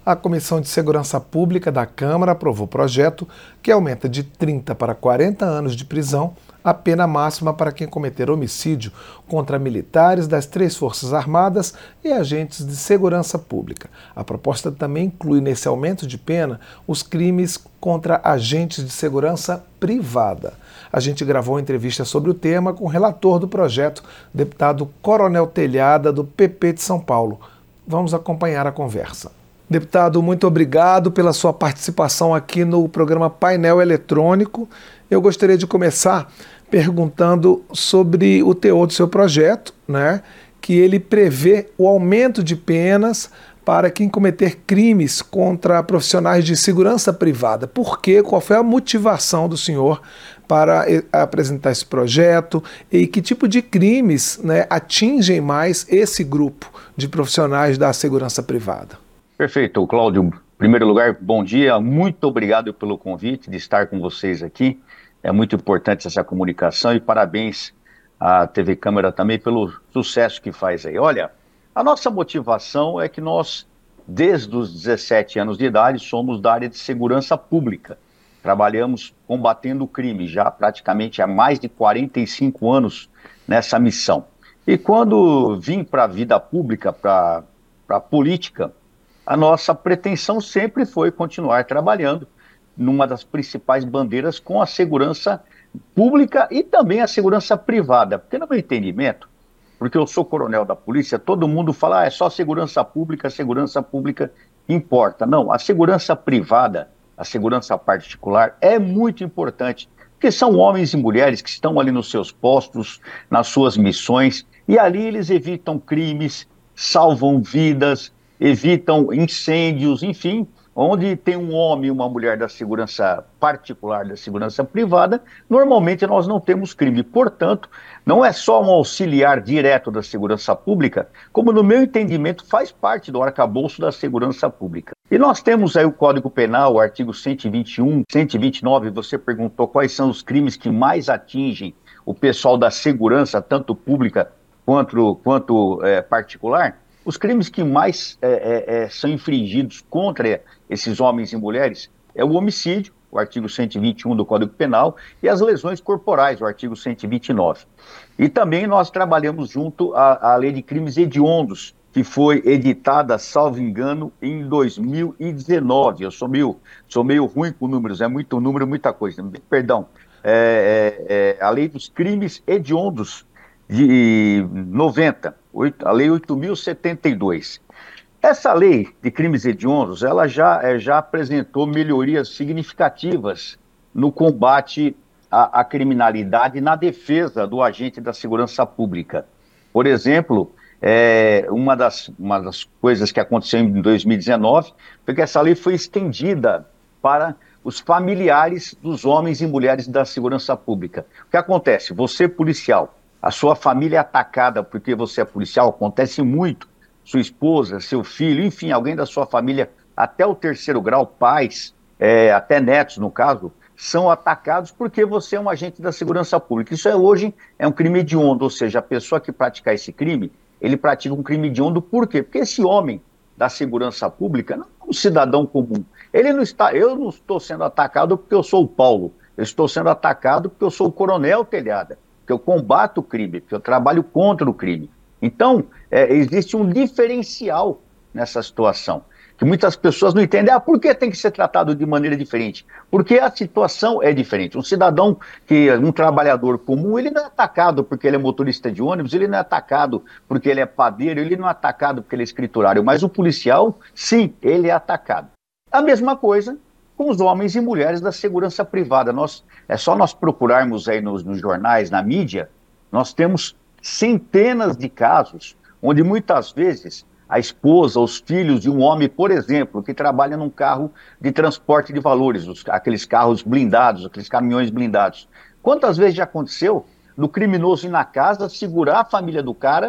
a Comissão de Segurança Pública da Câmara aprovou projeto que aumenta de 30 para 40 anos de prisão a pena máxima para quem cometer homicídio contra militares das 3 Forças Armadas e agentes de segurança pública. A proposta também inclui nesse aumento de pena os crimes contra agentes de segurança privada. A gente gravou uma entrevista sobre o tema com o relator do projeto, deputado Coronel Telhada, do PP de São Paulo. Vamos acompanhar a conversa. Deputado, muito obrigado pela sua participação aqui no programa Painel Eletrônico. Eu gostaria de começar perguntando sobre o teor do seu projeto, né, que ele prevê o aumento de penas para quem cometer crimes contra profissionais de segurança privada. Por quê? Qual foi a motivação do senhor para apresentar esse projeto e que tipo de crimes, né, atingem mais esse grupo de profissionais da segurança privada? Perfeito, Cláudio. Em primeiro lugar, bom dia. Muito obrigado pelo convite de estar com vocês aqui. É muito importante essa comunicação e parabéns à TV Câmara também pelo sucesso que faz aí. Olha, a nossa motivação é que nós, desde os 17 anos de idade, somos da área de segurança pública. Trabalhamos combatendo o crime já praticamente há mais de 45 anos nessa missão. E quando vim para a vida pública, para a política, a nossa pretensão sempre foi continuar trabalhando numa das principais bandeiras com a segurança pública e também a segurança privada. Porque no meu entendimento, porque eu sou coronel da polícia, todo mundo fala, é só segurança pública importa. Não, a segurança privada, a segurança particular é muito importante, porque são homens e mulheres que estão ali nos seus postos, nas suas missões, e ali eles evitam crimes, salvam vidas, evitam incêndios, enfim, onde tem um homem e uma mulher da segurança particular, da segurança privada, normalmente nós não temos crime. Portanto, não é só um auxiliar direto da segurança pública, como no meu entendimento faz parte do arcabouço da segurança pública. E nós temos aí o Código Penal, o artigo 121, 129, você perguntou quais são os crimes que mais atingem o pessoal da segurança, tanto pública quanto particular. Os crimes que mais são infringidos contra esses homens e mulheres é o homicídio, o artigo 121 do Código Penal, e as lesões corporais, o artigo 129. E também nós trabalhamos junto à Lei de Crimes Hediondos, que foi editada, salvo engano, em 2019. Eu sou meio ruim com números, é muito número, muita coisa. Perdão. A Lei dos Crimes Hediondos de 90, a Lei 8.072. Essa lei de crimes hediondos, ela já apresentou melhorias significativas no combate à criminalidade e na defesa do agente da segurança pública. Por exemplo, uma das coisas que aconteceu em 2019 foi que essa lei foi estendida para os familiares dos homens e mulheres da segurança pública. O que acontece? Você, policial, a sua família é atacada porque você é policial, acontece muito. Sua esposa, seu filho, enfim, alguém da sua família, até o 3º grau, pais, até netos, no caso, são atacados porque você é um agente da segurança pública. Isso hoje é um crime hediondo, ou seja, a pessoa que praticar esse crime, ele pratica um crime hediondo por quê? Porque esse homem da segurança pública não é um cidadão comum. Eu não estou sendo atacado porque eu sou o Paulo, eu estou sendo atacado porque eu sou o Coronel Telhada, porque eu combato o crime, porque eu trabalho contra o crime. Então, existe um diferencial nessa situação, que muitas pessoas não entendem. Por que tem que ser tratado de maneira diferente? Porque a situação é diferente. Um cidadão, um trabalhador comum, ele não é atacado porque ele é motorista de ônibus, ele não é atacado porque ele é padeiro, ele não é atacado porque ele é escriturário, mas o policial, sim, ele é atacado. A mesma coisa com os homens e mulheres da segurança privada. É só nós procurarmos aí nos jornais, na mídia, nós temos centenas de casos onde muitas vezes a esposa, os filhos de um homem, por exemplo, que trabalha num carro de transporte de valores, aqueles carros blindados, aqueles caminhões blindados. Quantas vezes já aconteceu do criminoso ir na casa, segurar a família do cara,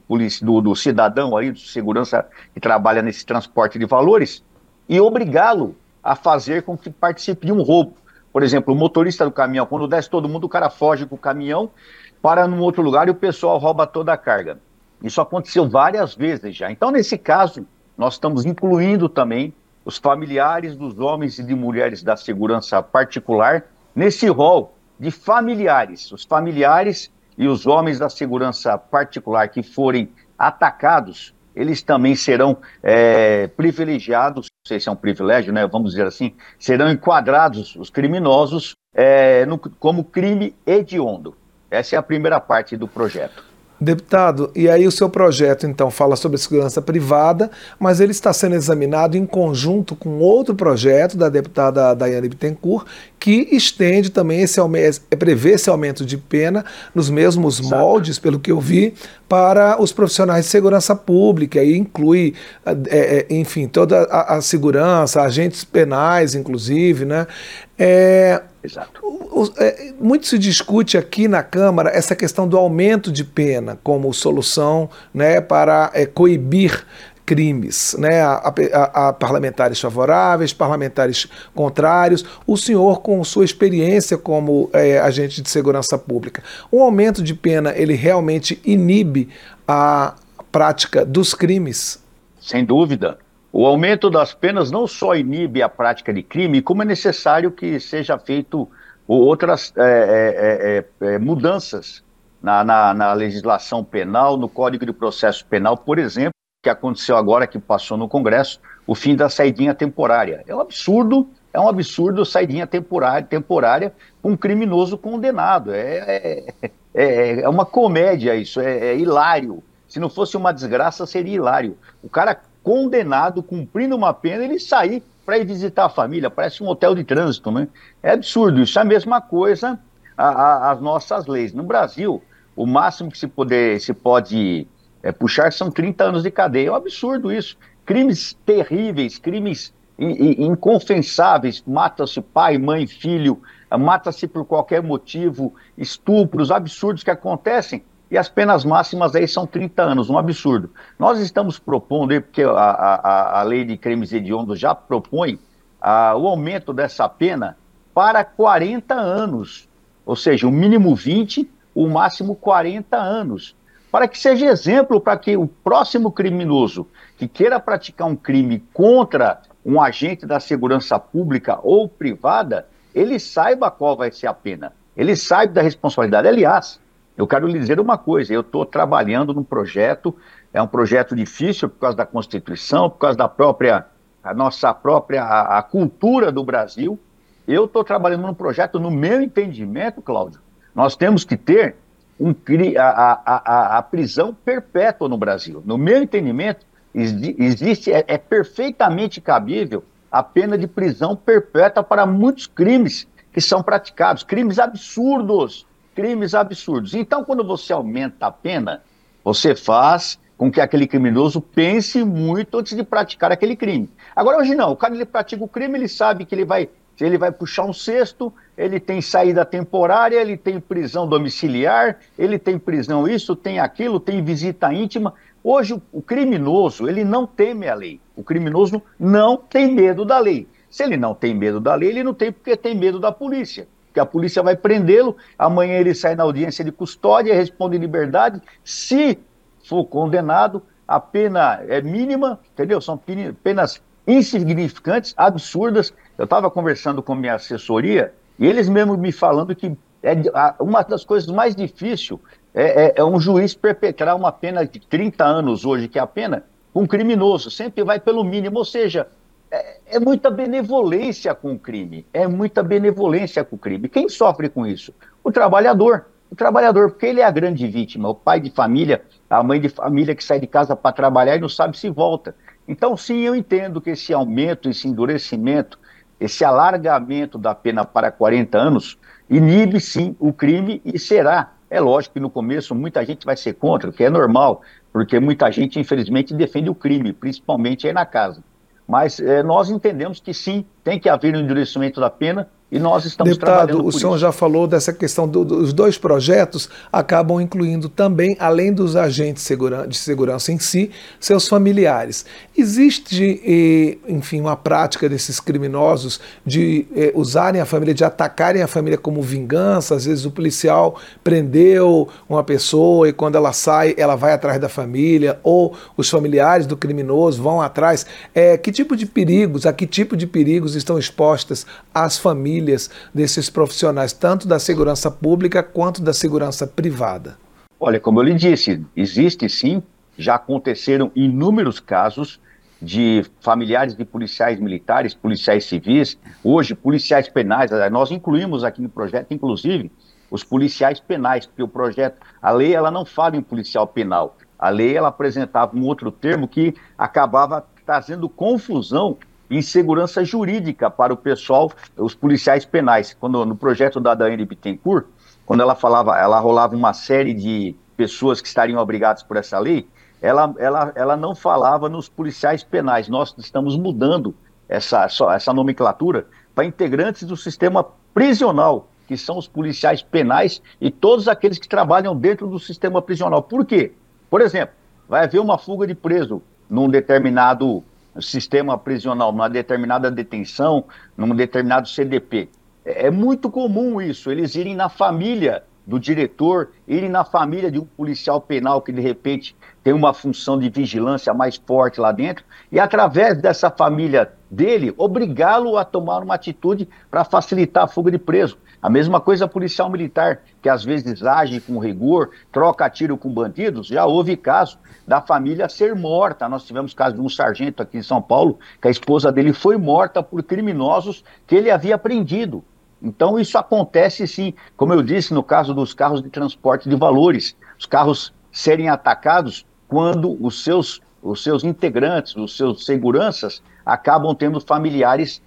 do cidadão aí, de segurança que trabalha nesse transporte de valores, e obrigá-lo a fazer com que participe de um roubo. Por exemplo, o motorista do caminhão, quando desce todo mundo, o cara foge com o caminhão, para num outro lugar e o pessoal rouba toda a carga. Isso aconteceu várias vezes já. Então, nesse caso, nós estamos incluindo também os familiares dos homens e de mulheres da segurança particular nesse rol de familiares. Os familiares e os homens da segurança particular que forem atacados, eles também serão privilegiados, não sei se é um privilégio, né, vamos dizer assim, serão enquadrados, os criminosos, como crime hediondo. Essa é a primeira parte do projeto. Deputado, e aí o seu projeto, então, fala sobre segurança privada, mas ele está sendo examinado em conjunto com outro projeto da deputada Daiane Bittencourt, que estende também prevê esse aumento de pena nos mesmos moldes, pelo que eu vi, para os profissionais de segurança pública, e inclui, enfim, toda a segurança, agentes penais, inclusive, né? Exato. Muito se discute aqui na Câmara essa questão do aumento de pena como solução, né, para coibir crimes, né? Há parlamentares favoráveis, parlamentares contrários. O senhor, com sua experiência como agente de segurança pública, o aumento de pena, ele realmente inibe a prática dos crimes? Sem dúvida. O aumento das penas não só inibe a prática de crime, como é necessário que seja feito outras mudanças na legislação penal, no Código de Processo Penal, por exemplo, que aconteceu agora, que passou no Congresso, o fim da saidinha temporária. É um absurdo saidinha temporária com um criminoso condenado. É uma comédia isso, é hilário. Se não fosse uma desgraça, seria hilário. O cara condenado, cumprindo uma pena, ele sair para ir visitar a família, parece um hotel de trânsito, né? É absurdo, isso é a mesma coisa as nossas leis. No Brasil, o máximo que se pode puxar são 30 anos de cadeia, é um absurdo isso. Crimes terríveis, crimes inconfessáveis, mata-se pai, mãe, filho, mata-se por qualquer motivo, estupros, absurdos que acontecem, e as penas máximas aí são 30 anos, um absurdo. Nós estamos propondo, aí, porque a lei de crimes hediondos já propõe o aumento dessa pena para 40 anos, ou seja, o mínimo 20, o máximo 40 anos, para que seja exemplo para que o próximo criminoso que queira praticar um crime contra um agente da segurança pública ou privada, ele saiba qual vai ser a pena, ele saiba da responsabilidade. Aliás, eu quero lhe dizer uma coisa, eu estou trabalhando num projeto, é um projeto difícil por causa da Constituição, por causa da nossa própria cultura do Brasil. Eu estou trabalhando num projeto, no meu entendimento, Cláudio, nós temos que ter a prisão perpétua no Brasil. No meu entendimento, é perfeitamente cabível a pena de prisão perpétua para muitos crimes que são praticados, crimes absurdos. Então, quando você aumenta a pena, você faz com que aquele criminoso pense muito antes de praticar aquele crime. Agora, hoje não, o cara ele pratica o crime, ele sabe que ele vai puxar um cesto, ele tem saída temporária, ele tem prisão domiciliar, ele tem prisão isso, tem aquilo, tem visita íntima. Hoje, o criminoso, ele não teme a lei. O criminoso não tem medo da lei. Se ele não tem medo da lei, ele não tem porque tem medo da polícia. Porque a polícia vai prendê-lo, amanhã ele sai na audiência de custódia, responde em liberdade. Se for condenado, a pena é mínima, entendeu? São penas insignificantes, absurdas. Eu estava conversando com minha assessoria e eles mesmos me falando que uma das coisas mais difíceis é um juiz perpetrar uma pena de 30 anos hoje, que é a pena, com um criminoso, sempre vai pelo mínimo, ou seja, é muita benevolência com o crime, Quem sofre com isso? O trabalhador, porque ele é a grande vítima, o pai de família, a mãe de família que sai de casa para trabalhar e não sabe se volta. Então, sim, eu entendo que esse aumento, esse endurecimento, esse alargamento da pena para 40 anos inibe, sim, o crime e será. É lógico que no começo muita gente vai ser contra, o que é normal, porque muita gente, infelizmente, defende o crime, principalmente aí na casa. Mas nós entendemos que sim, tem que haver um endurecimento da pena, e nós estamos Deputado, trabalhando por o senhor isso. já falou dessa questão dos dois projetos, acabam incluindo também, além dos agentes de segurança em si, seus familiares. Existe, enfim, uma prática desses criminosos de usarem a família, de atacarem a família como vingança? Às vezes o policial prendeu uma pessoa e quando ela sai, ela vai atrás da família, ou os familiares do criminoso vão atrás. Que tipo de perigos, a que tipo de perigos estão expostas as famílias desses profissionais, tanto da segurança pública quanto da segurança privada? Olha, como eu lhe disse, existe sim, já aconteceram inúmeros casos de familiares de policiais militares, policiais civis, hoje policiais penais. Nós incluímos aqui no projeto, inclusive, os policiais penais, porque o projeto, a lei, ela não fala em policial penal. A lei, ela apresentava um outro termo que acabava trazendo confusão e insegurança jurídica para o pessoal, os policiais penais. Quando no projeto da Daiane Bittencourt, quando ela falava, ela rolava uma série de pessoas que estariam obrigadas por essa lei, ela não falava nos policiais penais. Nós estamos mudando essa nomenclatura para integrantes do sistema prisional, que são os policiais penais e todos aqueles que trabalham dentro do sistema prisional. Por quê? Por exemplo, vai haver uma fuga de preso num determinado sistema prisional, numa determinada detenção, num determinado CDP. É muito comum isso, eles irem na família do diretor, irem na família de um policial penal que, de repente, tem uma função de vigilância mais forte lá dentro, e através dessa família dele, obrigá-lo a tomar uma atitude para facilitar a fuga de preso. A mesma coisa a policial militar, que às vezes age com rigor, troca tiro com bandidos. Já houve caso da família ser morta. Nós tivemos caso de um sargento aqui em São Paulo, que a esposa dele foi morta por criminosos que ele havia prendido. Então isso acontece sim, como eu disse, no caso dos carros de transporte de valores, os carros serem atacados quando os seus integrantes, os seus seguranças, acabam tendo familiares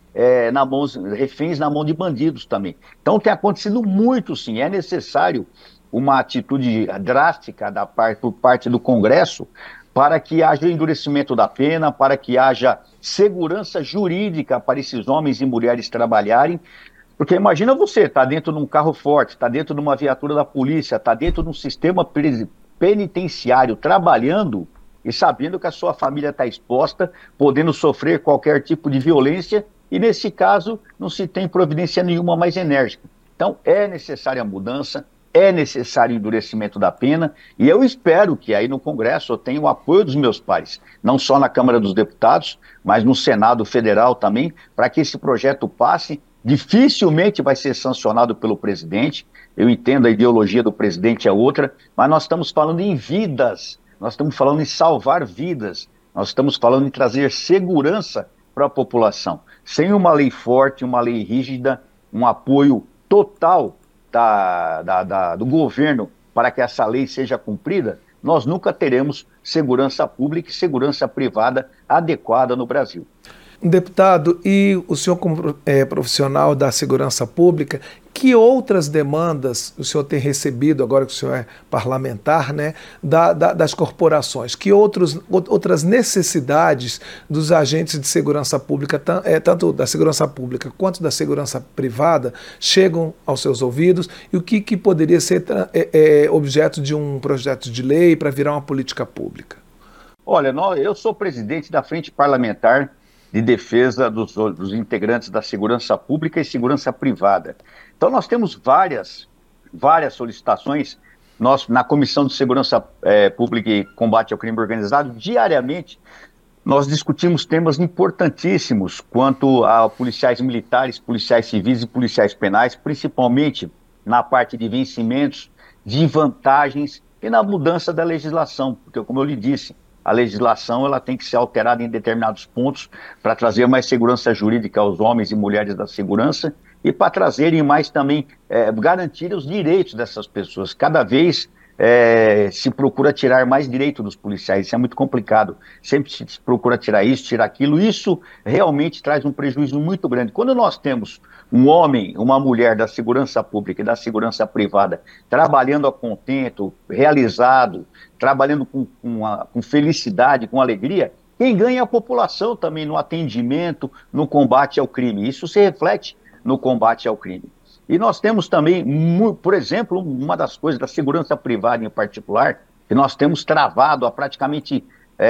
reféns na mão de bandidos também. Então tem acontecido muito sim, é necessário uma atitude drástica por parte do Congresso para que haja endurecimento da pena, para que haja segurança jurídica para esses homens e mulheres trabalharem. Porque imagina você, tá dentro de um carro forte, tá dentro de uma viatura da polícia, tá dentro de um sistema penitenciário trabalhando e sabendo que a sua família está exposta, podendo sofrer qualquer tipo de violência, e nesse caso não se tem providência nenhuma mais enérgica. Então é necessária a mudança, é necessário o endurecimento da pena, e eu espero que aí no Congresso eu tenha o apoio dos meus pares, não só na Câmara dos Deputados, mas no Senado Federal também, para que esse projeto passe. Dificilmente vai ser sancionado pelo presidente, eu entendo a ideologia do presidente é outra, mas nós estamos falando em vidas, nós estamos falando em salvar vidas, nós estamos falando em trazer segurança para a população. Sem uma lei forte, uma lei rígida, um apoio total do governo para que essa lei seja cumprida, nós nunca teremos segurança pública e segurança privada adequada no Brasil. Deputado, e o senhor como profissional da segurança pública, que outras demandas o senhor tem recebido, agora que o senhor é parlamentar, né, das corporações? Que outras necessidades dos agentes de segurança pública, tanto da segurança pública quanto da segurança privada, chegam aos seus ouvidos? E o que poderia ser objeto de um projeto de lei para virar uma política pública? Olha, eu sou presidente da Frente Parlamentar de defesa dos integrantes da segurança pública e segurança privada. Então nós temos várias solicitações. Nós, na Comissão de Segurança Pública e Combate ao Crime Organizado, diariamente, nós discutimos temas importantíssimos quanto a policiais militares, policiais civis e policiais penais, principalmente na parte de vencimentos, de vantagens e na mudança da legislação, porque, como eu lhe disse, a legislação ela tem que ser alterada em determinados pontos para trazer mais segurança jurídica aos homens e mulheres da segurança e para trazerem mais também, garantir os direitos dessas pessoas. Cada vez se procura tirar mais direito dos policiais, isso é muito complicado. Sempre se procura tirar isso, tirar aquilo, isso realmente traz um prejuízo muito grande. Quando nós temos um homem, uma mulher da segurança pública e da segurança privada trabalhando a contento, realizado, trabalhando com felicidade, com alegria, quem ganha é a população também no atendimento, no combate ao crime. Isso se reflete no combate ao crime. E nós temos também, por exemplo, uma das coisas da segurança privada em particular, que nós temos travado há praticamente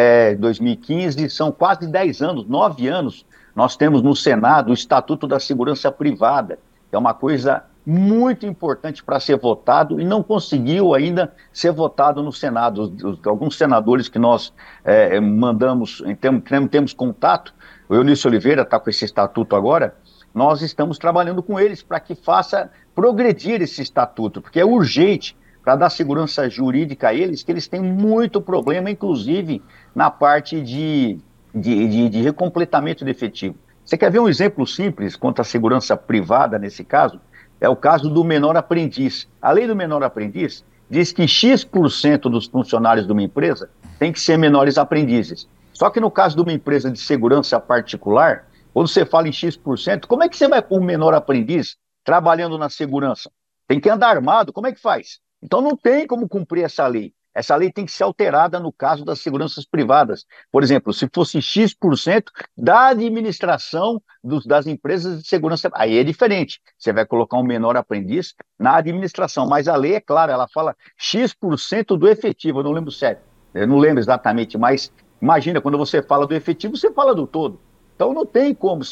2015, são quase 10 anos, 9 anos, nós temos no Senado o Estatuto da Segurança Privada, que é uma coisa muito importante para ser votado e não conseguiu ainda ser votado no Senado. Alguns senadores que nós mandamos, temos contato, o Eunício Oliveira está com esse estatuto agora, nós estamos trabalhando com eles para que faça progredir esse estatuto, porque é urgente para dar segurança jurídica a eles, que eles têm muito problema, inclusive na parte de recompletamento de efetivo. Você quer ver um exemplo simples quanto à segurança privada nesse caso? É o caso do menor aprendiz. A lei do menor aprendiz diz que X% dos funcionários de uma empresa tem que ser menores aprendizes. Só que no caso de uma empresa de segurança particular, quando você fala em X%, como é que você vai com um menor aprendiz trabalhando na segurança? Tem que andar armado, como é que faz? Então não tem como cumprir essa lei. Essa lei tem que ser alterada no caso das seguranças privadas. Por exemplo, se fosse X% da administração das empresas de segurança, aí é diferente. Você vai colocar um menor aprendiz na administração, mas a lei é clara, ela fala X% do efetivo, eu não lembro certo, eu não lembro exatamente, mas imagina, quando você fala do efetivo, você fala do todo. Então não tem como,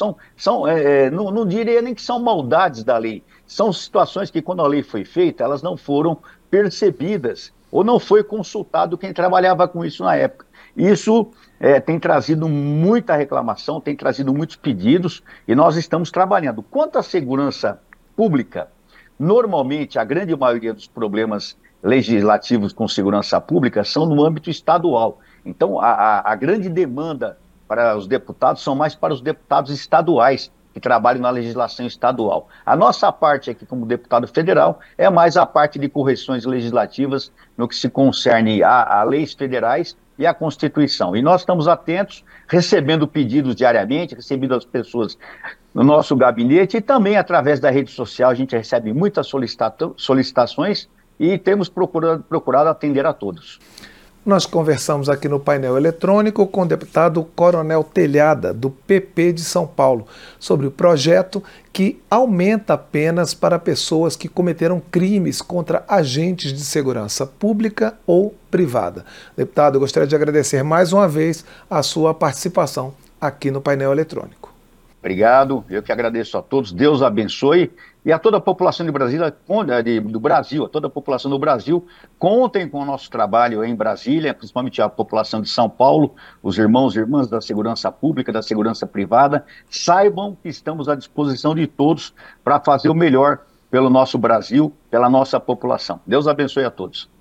não diria nem que são maldades da lei, são situações que quando a lei foi feita, elas não foram percebidas, ou não foi consultado quem trabalhava com isso na época. Isso tem trazido muita reclamação, tem trazido muitos pedidos, e nós estamos trabalhando. Quanto à segurança pública, normalmente a grande maioria dos problemas legislativos com segurança pública são no âmbito estadual. Então a grande demanda para os deputados são mais para os deputados estaduais, que trabalham na legislação estadual. A nossa parte aqui como deputado federal é mais a parte de correções legislativas no que se concerne a leis federais e a Constituição. E nós estamos atentos, recebendo pedidos diariamente, recebendo as pessoas no nosso gabinete e também através da rede social a gente recebe muitas solicitações e temos procurado atender a todos. Nós conversamos aqui no painel eletrônico com o deputado Coronel Telhada, do PP de São Paulo, sobre o projeto que aumenta penas para pessoas que cometeram crimes contra agentes de segurança pública ou privada. Deputado, eu gostaria de agradecer mais uma vez a sua participação aqui no painel eletrônico. Obrigado, eu que agradeço a todos, Deus abençoe, e a toda a população do Brasil, a toda a população do Brasil, contem com o nosso trabalho em Brasília, principalmente a população de São Paulo, os irmãos e irmãs da segurança pública, da segurança privada, saibam que estamos à disposição de todos para fazer o melhor pelo nosso Brasil, pela nossa população. Deus abençoe a todos.